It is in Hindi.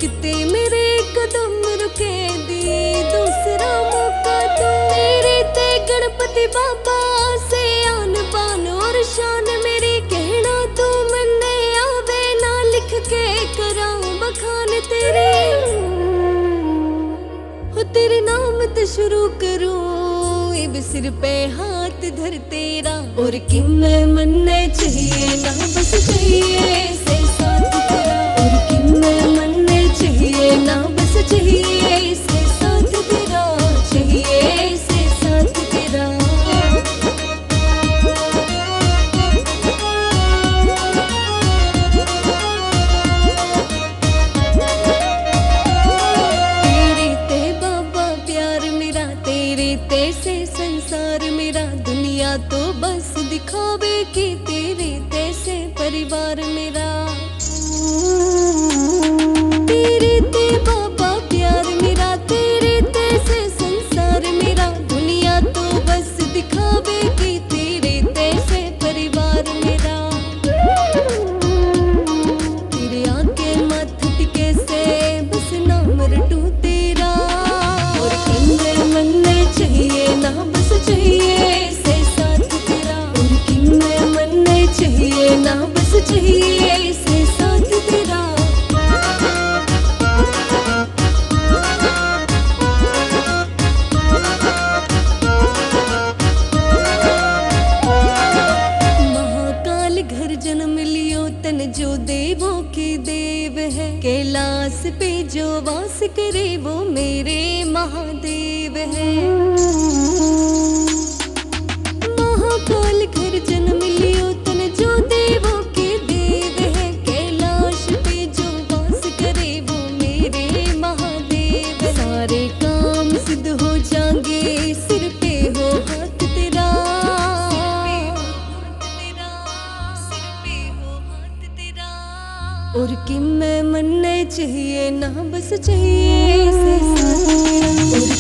किते मेरे कदम रुके दी दूसरा मौका तू मेरे ते गणपति बाबा से आन बान और शान मेरी कहना तू मन्ने आवे ना लिख के करां बखान तेरे हो तेरे नाम ते शुरू करूं इब सिर पे हाथ धर तेरा और कि मैं मन्ने चाहिए ना बस चाहिए से साथ तेरा और कि मैं मन्ने चाहिए ना बस चाहिए से साथ तेरा चाहिए से साथ तेरा तेरे ते बाबा प्यार मेरा तेरे ते से संसार मेरा दुनिया तो बस दिखावे कि तेरे तैसे परिवार मेरा तेरे ते बाबा प्यार मेरा तेरे तैसे संसार मेरा दुनिया तो बस दिखावे कि तेरे तैसे परिवार मेरा तेरे आके माथा टिके से बस नाम रटूं तेरा और किन्ने मन्ने चाहिए ना बस चाहिए से साथ तेरा और किन्ने मन्ने चाहिए ना बस चाहिए से साथ तेरा महाकाल घर जन्म लियो तन जो देवों की देव है कैलाश पे जो वास करे वो मेरे महादेव है महाकाल घर जन्म लियो तन जो देवों के देव है कैलाश पे जो वास करे वो मेरे महादेव है सारे काम सिद्ध हो जाएंगे सिर पे हो हाथ तेरा और कि मैं मन्ने चाहिए ना बस चाहिए से साथ तेरा